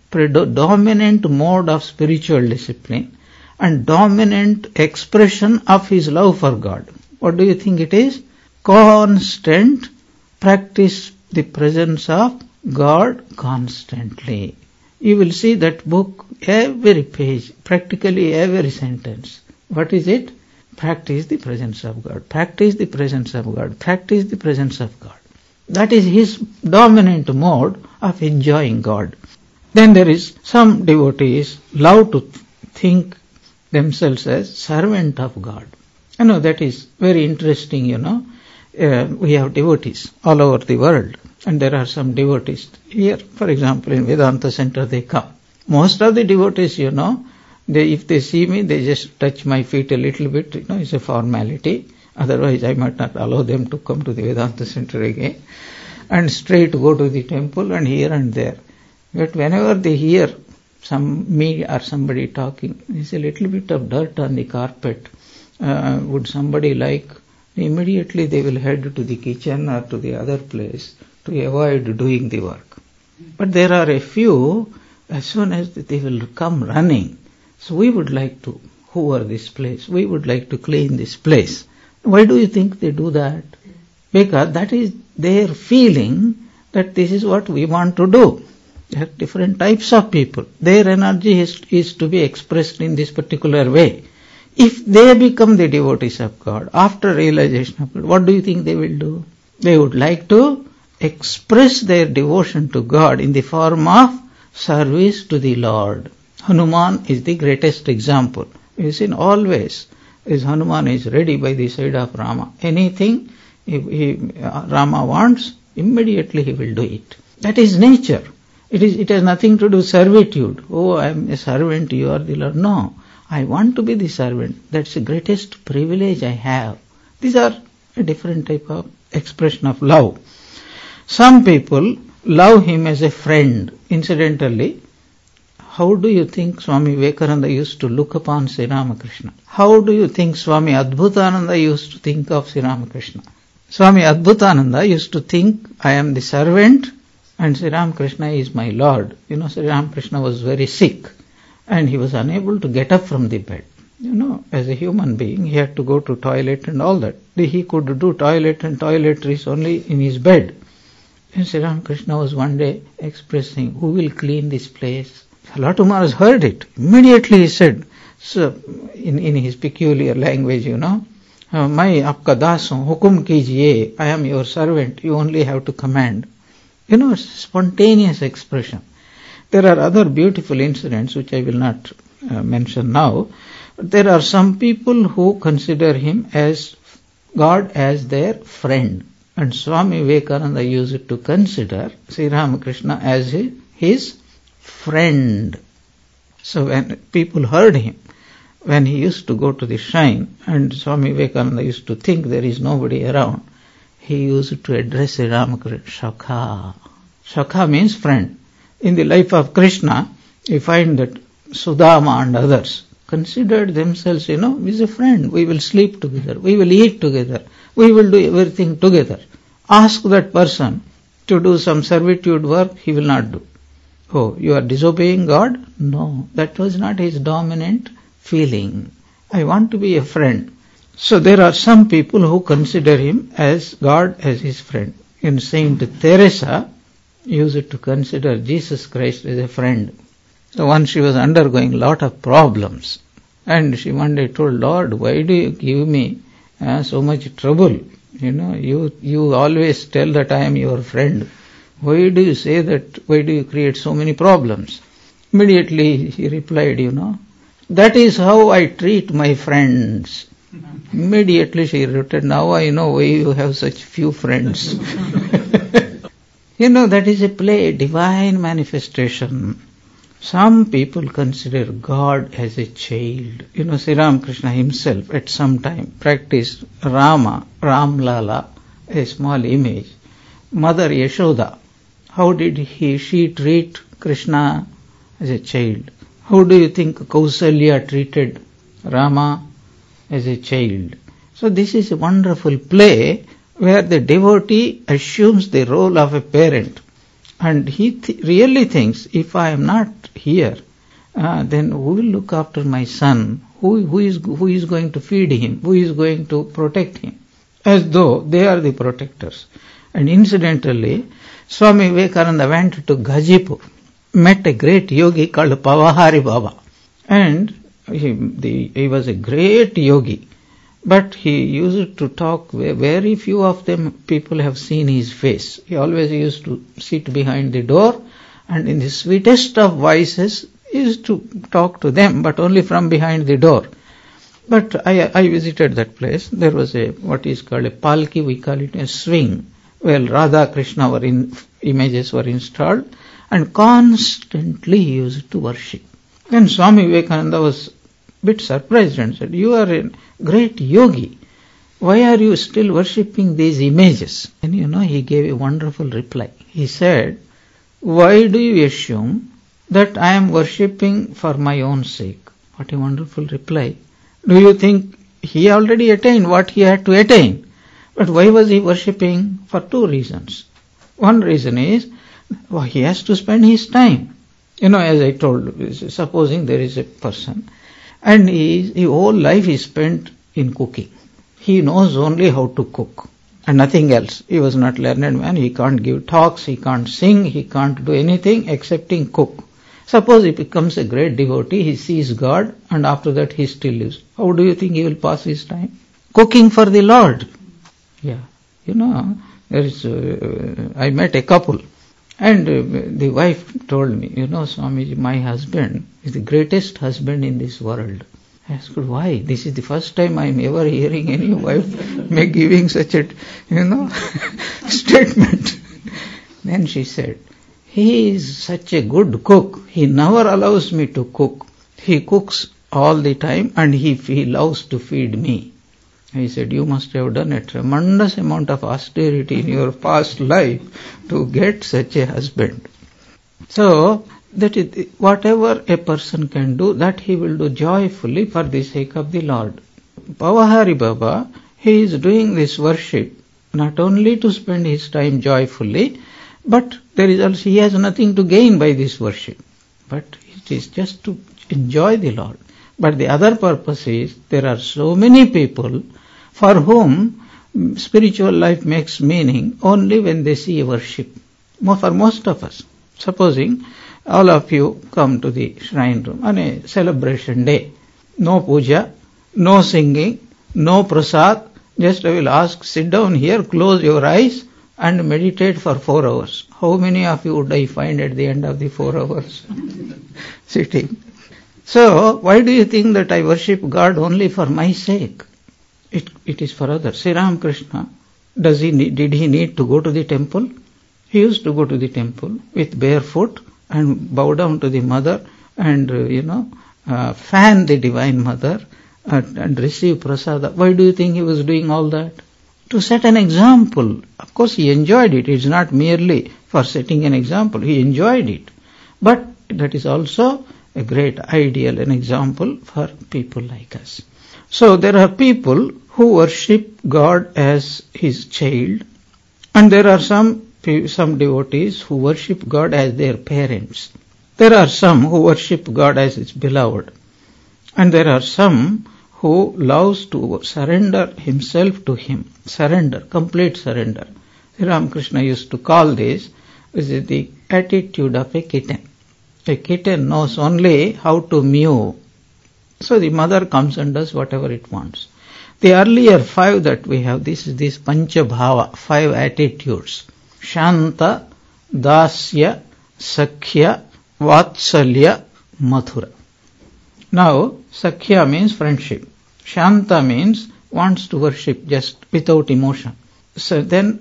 predominant mode of spiritual discipline and dominant expression of his love for God. What do you think it is? Constant practice the presence of God constantly. You will see that book, every page, practically every sentence. What is it? Practice the presence of God. Practice the presence of God. Practice the presence of God. That is his dominant mode of enjoying God. Then there is some devotees love to think themselves as servant of God. That is very interesting, we have devotees all over the world, and there are some devotees here, for example, in Vedanta Center they come. Most of the devotees, if they see me, they just touch my feet a little bit, it's a formality. Otherwise, I might not allow them to come to the Vedanta Center again, and straight go to the temple and here and there. But whenever they hear me or somebody talking, there's a little bit of dirt on the carpet. Would somebody like? Immediately they will head to the kitchen or to the other place to avoid doing the work. But there are a few, as soon as they will come running, so we would like to hoover this place, we would like to clean this place. Why do you think they do that? Because that is their feeling that this is what we want to do. There are different types of people. Their energy is to be expressed in this particular way. If they become the devotees of God, after realization of God, what do you think they will do? They would like to express their devotion to God in the form of service to the Lord. Hanuman is the greatest example. You see, always, as Hanuman is ready by the side of Rama, anything Rama wants, immediately he will do it. That is nature. It has nothing to do with servitude. Oh, I am a servant, you are the Lord. No. I want to be the servant. That's the greatest privilege I have. These are a different type of expression of love. Some people love him as a friend. Incidentally, how do you think Swami Vivekananda used to look upon Sri Ramakrishna? How do you think Swami Adbhutananda used to think of Sri Ramakrishna? Swami Adbhutananda used to think, I am the servant and Sri Ramakrishna is my Lord. Sri Ramakrishna was very sick. And he was unable to get up from the bed. As a human being, he had to go to toilet and all that. He could do toilet and toiletries only in his bed. And Sri Ramakrishna was one day expressing, who will clean this place? Lord Maharaj heard it. Immediately he said, so in his peculiar language, Mai aapka das hu, hukum kijiye, I am your servant, you only have to command. Spontaneous expression. There are other beautiful incidents which I will not mention now. There are some people who consider him as God as their friend. And Swami Vivekananda used to consider Sri Ramakrishna as his friend. So when people heard him, when he used to go to the shrine and Swami Vivekananda used to think there is nobody around, he used to address Sri Ramakrishna, Shakha. Shakha means friend. In the life of Krishna, you find that Sudama and others considered themselves, as a friend. We will sleep together, we will eat together, we will do everything together. Ask that person to do some servitude work, he will not do. Oh, you are disobeying God? No, that was not his dominant feeling. I want to be a friend. So there are some people who consider him as God as his friend. In Saint Teresa, used to consider Jesus Christ as a friend. So once she was undergoing a lot of problems, and she one day told, Lord, why do you give me so much trouble? You always tell that I am your friend. Why do you say that? Why do you create so many problems? Immediately he replied, that is how I treat my friends. Immediately she replied, now I know why you have such few friends. That is a play, divine manifestation. Some people consider God as a child. Sri Ramakrishna himself at some time practiced Ramlala, a small image. Mother Yashoda, how did she treat Krishna as a child? How do you think Kausalya treated Rama as a child? So this is a wonderful play where the devotee assumes the role of a parent And he really thinks, if I am not here, then who will look after my son? Who is going to feed him? Who is going to protect him? As though they are the protectors. And incidentally, Swami Vivekananda went to Ghazipur, met a great yogi called Pavahari Baba. And he was a great yogi. But he used to talk, very few of them people have seen his face. He always used to sit behind the door, and in the sweetest of voices he used to talk to them, but only from behind the door. But I visited that place. There was what is called a palki, we call it a swing, where Radha Krishna images were installed, and constantly he used to worship. Then Swami Vivekananda was a bit surprised and said, "You are a great yogi. Why are you still worshipping these images?" And he gave a wonderful reply. He said, "Why do you assume that I am worshipping for my own sake?" What a wonderful reply. Do you think he already attained what he had to attain? But why was he worshipping? For two reasons. One reason is, he has to spend his time. As I told, supposing there is a person, and his whole life is spent in cooking. He knows only how to cook and nothing else. He was not learned man. He can't give talks, he can't sing, he can't do anything excepting cook. Suppose he becomes a great devotee, he sees God, and after that he still lives. How do you think he will pass his time? Cooking for the Lord. Yeah. There is. I met a couple, and the wife told me, Swamiji, my husband is the greatest husband in this world. I asked, why? This is the first time I am ever hearing any wife giving such a, statement. Then she said, he is such a good cook. He never allows me to cook. He cooks all the time, and he loves to feed me. I said, you must have done a tremendous amount of austerity in your past life to get such a husband. So, that is, whatever a person can do, that he will do joyfully for the sake of the Lord. Pavahari Baba, he is doing this worship not only to spend his time joyfully, but there is also, he has nothing to gain by this worship. But it is just to enjoy the Lord. But the other purpose is, there are so many people for whom spiritual life makes meaning only when they see worship. For most of us, supposing all of you come to the shrine room on a celebration day, no puja, no singing, no prasad, just I will ask, sit down here, close your eyes and meditate for 4 hours. How many of you would I find at the end of the 4 hours sitting? So, why do you think that I worship God only for my sake? It is for others. Sri Ramakrishna, did he need to go to the temple? He used to go to the temple with barefoot and bow down to the mother and, fan the divine mother and receive prasada. Why do you think he was doing all that? To set an example. Of course, he enjoyed it. It's not merely for setting an example. He enjoyed it. But that is also a great ideal, an example for people like us. So there are people who worship God as his child, and there are some devotees who worship God as their parents. There are some who worship God as his beloved, and there are some who loves to surrender himself to him. Surrender, complete surrender. Sri Ramakrishna used to call this is the attitude of a kitten. A kitten knows only how to mew. So the mother comes and does whatever it wants. The earlier 5 that we have, this is this Panchabhava, 5 attitudes. Shanta, Dasya, Sakhya, Vatsalya, Mathura. Now, Sakhya means friendship. Shanta means wants to worship just without emotion. So then,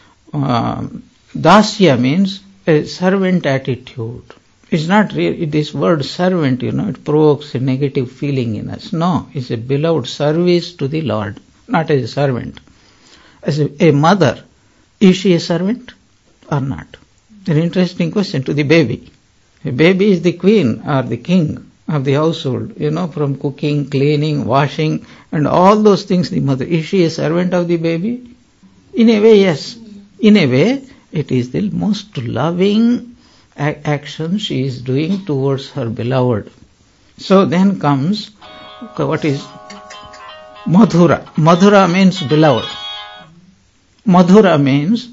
Dasya means a servant attitude. It's not really, this word servant, it provokes a negative feeling in us. No, it's a beloved service to the Lord, not as a servant. As a mother, is she a servant or not? An interesting question to the baby. A baby is the queen or the king of the household, from cooking, cleaning, washing, and all those things the mother. Is she a servant of the baby? In a way, yes. In a way, It is the most loving action she is doing towards her beloved. So then comes, what is Madhura? Madhura means beloved. Madhura means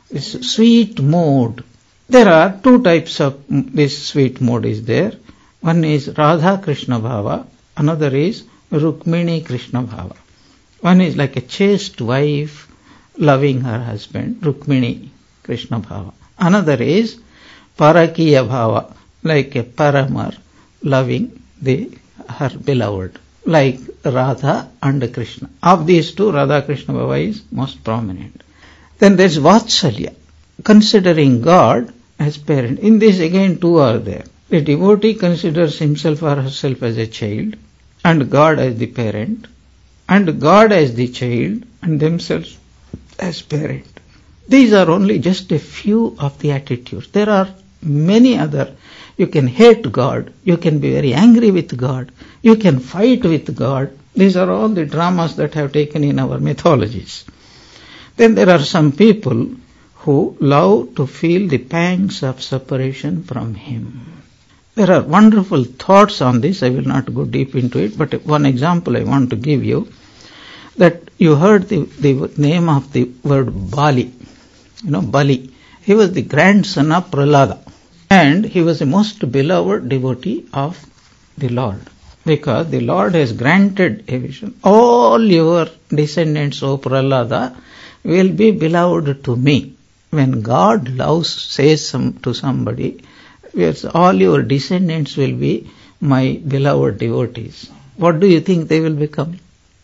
sweet mode. There are two types of this sweet mode is there. One is Radha Krishna Bhava, another is Rukmini Krishna Bhava. One is like a chaste wife loving her husband, Rukmini Krishna Bhava. Another is Parakiya Bhava, like a Paramar loving her beloved, like Radha and Krishna. Of these two, Radha Krishna Bhava is most prominent. Then there is Vatsalya, considering God as parent. In this again two are there. The devotee considers himself or herself as a child, and God as the parent, and God as the child, and themselves as parent. These are only just a few of the attitudes. There are many other. You can hate God, you can be very angry with God, you can fight with God. These are all the dramas that have taken in our mythologies. Then there are some people who love to feel the pangs of separation from Him. There are wonderful thoughts on this. I will not go deep into it, but one example I want to give you, that you heard the name of the word Bali. Bali. He was the grandson of Prahlada, and he was the most beloved devotee of the Lord, because the Lord has granted a vision. All your descendants, O Prahlada, will be beloved to me. When God says to somebody, yes, all your descendants will be my beloved devotees. What do you think they will become?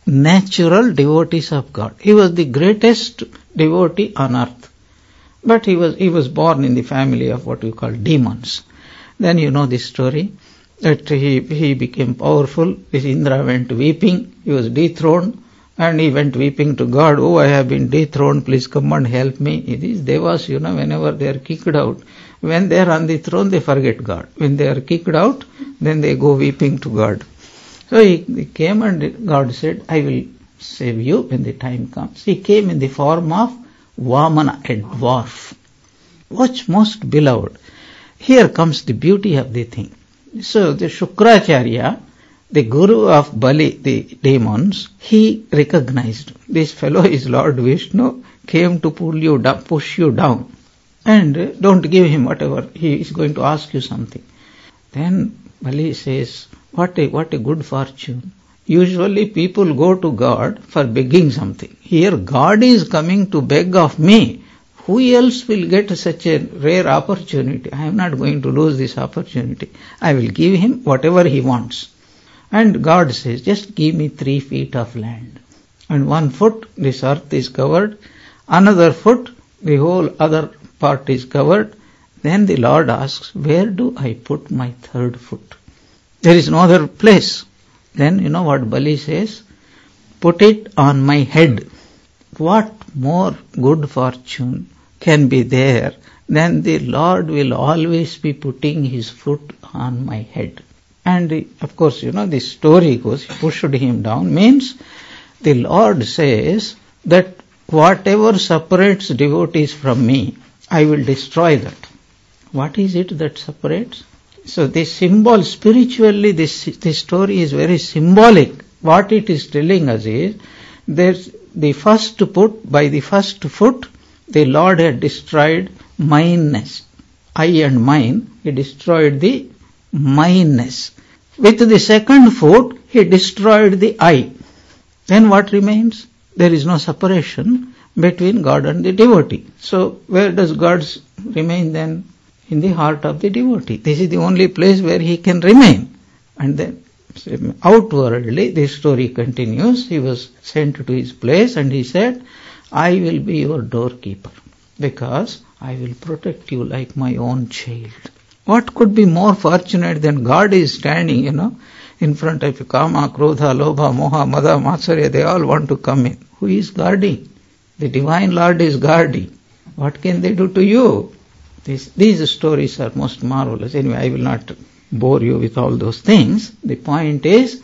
Natural devotees of God. He was the greatest devotee on earth. But he was born in the family of what you call demons. Then you know this story, that he became powerful. This Indra went weeping. He was dethroned, and he went weeping to God. Oh, I have been dethroned. Please come and help me. These devas, whenever they are kicked out, when they are on the throne, they forget God. When they are kicked out, then they go weeping to God. So he came, and God said, I will save you when the time comes. He came in the form of Vamana, a dwarf. What's most beloved? Here comes the beauty of the thing. So the Shukracharya, the guru of Bali, the demons, he recognized this fellow is Lord Vishnu, came to push you down. And don't give him whatever, he is going to ask you something. Then Bali says, what a good fortune. Usually people go to God for begging something. Here God is coming to beg of me. Who else will get such a rare opportunity? I am not going to lose this opportunity. I will give him whatever he wants. And God says, just give me 3 feet of land. And 1 foot, this earth is covered. Another foot, the whole other part is covered. Then the Lord asks, where do I put my 3rd foot? There is no other place. Then you know what Bali says? Put it on my head. What more good fortune can be there than the Lord will always be putting his foot on my head? And of course, this story goes, he pushed him down, means the Lord says that whatever separates devotees from me, I will destroy that. What is it that separates? So this symbol, spiritually, this story is very symbolic. What it is telling us is, there's the first foot, by the first foot, the Lord had destroyed mineness. I and mine, he destroyed the mineness. With the 2nd foot, he destroyed the I. Then what remains? There is no separation between God and the devotee. So where does God remain then? In the heart of the devotee. This is the only place where he can remain. And then outwardly, this story continues. He was sent to his place, and he said, I will be your doorkeeper, because I will protect you like my own child. What could be more fortunate than God is standing, in front of you? Kama, Krodha, Lobha, Moha, Mada, Matsarya, they all want to come in. Who is guarding? The Divine Lord is guarding. What can they do to you? These stories are most marvelous. Anyway, I will not bore you with all those things. The point is,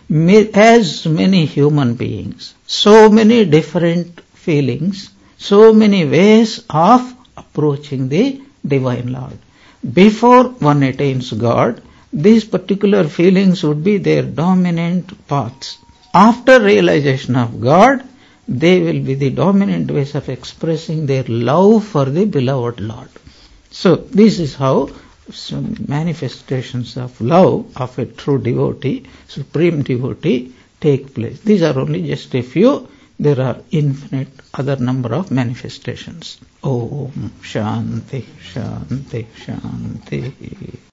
as many human beings, so many different feelings, so many ways of approaching the Divine Lord. Before one attains God, these particular feelings would be their dominant paths. After realization of God, they will be the dominant ways of expressing their love for the beloved Lord. So this is how some manifestations of love of a true devotee, supreme devotee, take place. These are only just a few. There are infinite other number of manifestations. Om Shanti Shanti Shanti.